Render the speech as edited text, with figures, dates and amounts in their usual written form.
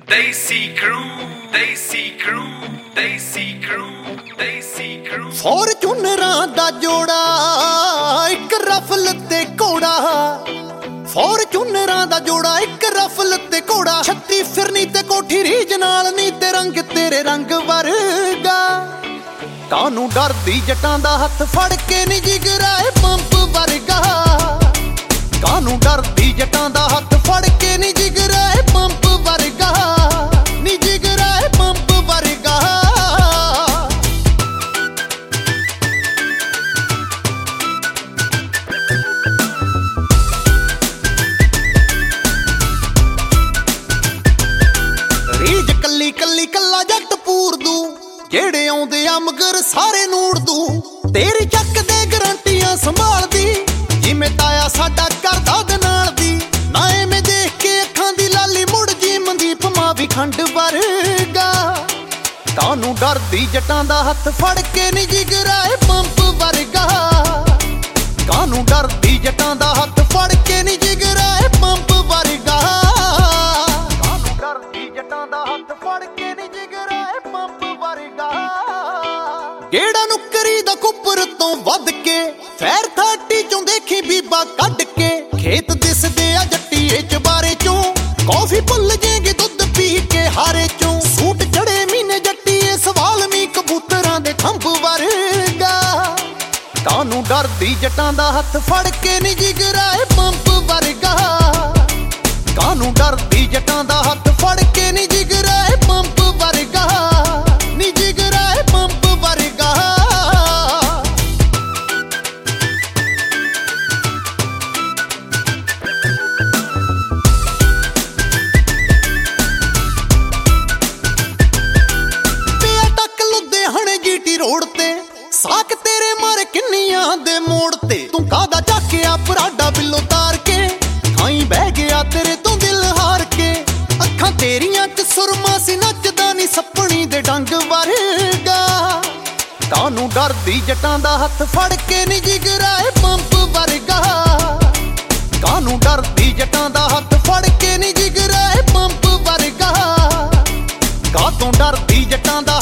Desi crew, Desi crew, Desi crew, Desi crew। ਫੋਰਚੂਨਰਾਂ ਦਾ ਜੋੜਾ ਇੱਕ rifle ਤੇ ਘੋੜਾ, ਫੋਰਚੂਨਰਾਂ ਦਾ ਜੋੜਾ ਇੱਕ ਰਫਲ ਤੇ ਘੋੜਾ, ਛੱਤੀ ਫਿਰਨੀ ਤੇ ਕੋਠੀ ਰੀਝ ਨਾਲ ਨੀ ਤੇ ਰੰਗ ਤੇਰੇ ਰੰਗ ਵਰਗਾ। ਕਾਨੂੰ ਡਰਦੀ ਜੱਟਾਂ ਦਾ ਹੱਥ ਫੜ ਕੇ ਨੀ ਜਿਗਰਾ ਏ ਪੰਪ ਵਰਗਾ। ਕਾਨੂੰ ਡਰਦੀ ਜੱਟਾਂ ਦਾ ਹੱਥ ਫੜ ਕੇ ਨੀ ਜਿਗਰਾ ਏ ਪੰਪ ਵਰਗਾ, ਨੀ ਜਿਗਰਾ ਏ ਪੰਪ ਵਰਗਾ। ਰੀਝ ਕੱਲੀ ਕੱਲੀ ਕੱਲਾ ਜੱਟ ਪੂਰ ਦੂ, ਜਿਹੜੇ ਆਉਂਦੇ ਆ ਮਗਰ ਸਾਰੇ ਨੂੜ ਦੂ। ਤੇਰੀ ਚੱਕ ਦੇ ਗਰੰਟੀਆਂ ਸੰਭਾਲਦੀ, ਜਿਵੇਂ ਤਾਇਆ ਸਾਡਾ ਕਰਦਾ ਦੇ ਨਾਲ ਦੀ। ਨਾ ਐਵੇਂ ਦੇਖ ਕੇ ਅੱਖਾਂ ਦੀ ਲਾਲੀ ਮੁੜ ਜੀ ਮਨਦੀਪ ਮਾਂ ਵੀ ਖੰਡ ਵਰਗਾ। ਕਾਨੂੰ ਡਰਦੀ ਜੱਟਾਂ ਦਾ ਹੱਥ ਫੜ ਕੇ ਨੀ ਜਿਗਰਾ ਏ ਪੰਪ ਵਰਗਾ। ਕਾਨੂੰ ਡਰਦੀ ਜੱਟਾਂ ਦਾ ਹੱਥ ਫੜ ਕੇ ਨੀ ਜਿਗਰਾ ਏ ਪੰਪ ਵਰਗਾ। ਕਾਨੂੰ ਡਰਦੀ ਜੱਟਾਂ ਦਾ ਹੱਥ ਫੜ ਕੇ ਨੀ ਜਿਗਰਾ ਏ ਪੰਪ ਵਰਗਾ। ਗੇੜਾ ਨੁੱਕਰੀ ਦਾ ਕੁੱਪਰ ਤੋਂ ਵੱਧ ਕੇ ਫੈਰ 30 ਚੋਂ ਦੇਖੀ ਬੀਬਾ ਕੱਢ ਕੇ। ਖੇਤ ਦਿਸਦੇ ਆ ਜੱਟੀਏ ਚਬਾਰੇ ਚੋਂ, ਕੌਫੀ ਭੁੱਲ ਜੇਗੇ ਦੁੱਧ ਪੀ ਕੇ ਹਾਰੇ ਚੋਂ। ਸੂਟ ਚੜੇ ਮਹੀਨੇ ਜੱਟੀਏ ਸਵਾਲ ਮੀ ਕਬੂਤਰਾਂ ਦੇ ਖੰਭ ਵਰਗਾ। ਕਾਨੂੰ ਡਰਦੀ ਜੱਟਾਂ ਦਾ ਹੱਥ ਫੜ ਕੇ ਨੀ ਜਿਗਰਾ ਏ ਪੰਪ ਵਰਗਾ। ਕਾਨੂੰ ਡਰਦੀ ਜੱਟਾਂ ਦਾ ਹੱਥ ਫੜ ਕੇ ਨੀ ਜਿਗਰਾ ਏ ਪੰਪ ਵਰਗਾ, ਨੀ ਜਿਗਰਾ ਏ ਪੰਪ ਵਰਗਾ। ਪਿਆ ਟੱਕ ਲੁਧਿਆਣੇ ਜੀਟੀ ਰੋਡ ਤੇ, ਸਾਕ ਤੇਰੇ ਮਾਰੇ ਕਿੰਨੀਆਂ ਦੇ ਮੋੜ ਤੇ। ਤੂੰ ਕਾਹਦਾ ਚੱਕਿਆ ਪਰਾਡਾ ਬਿੱਲੋ ਤਾਰ ਕੇ, ਥਾਈ ਬਹਿ ਗਿਆ ਤੇਰੇ ਤੋਂ ਦਿਲ ਹਾਰ ਕੇ। ਅੱਖਾਂ ਤੇਰੀਆਂ ਚ ਸੁਰਮਾ ਸੀ ਨੱਚਦਾ ਨੀ ਸੱਪਣੀ ਦੇ ਡੰਗ ਵਰਗਾ। ਕਾਨੂੰ ਡਰਦੀ ਜੱਟਾਂ ਦਾ ਹੱਥ ਫੜ ਕੇ ਨੀ ਜਿਗਰਾ ਏ ਪੰਪ ਵਰਗਾ। ਕਾਨੂੰ ਡਰਦੀ ਜੱਟਾਂ ਦਾ ਹੱਥ ਫੜ ਕੇ ਨੀ ਜਿਗਰਾ ਏ ਪੰਪ ਵਰਗਾ। ਕਾਤੋਂ ਡਰਦੀ ਜੱਟਾਂ ਦਾ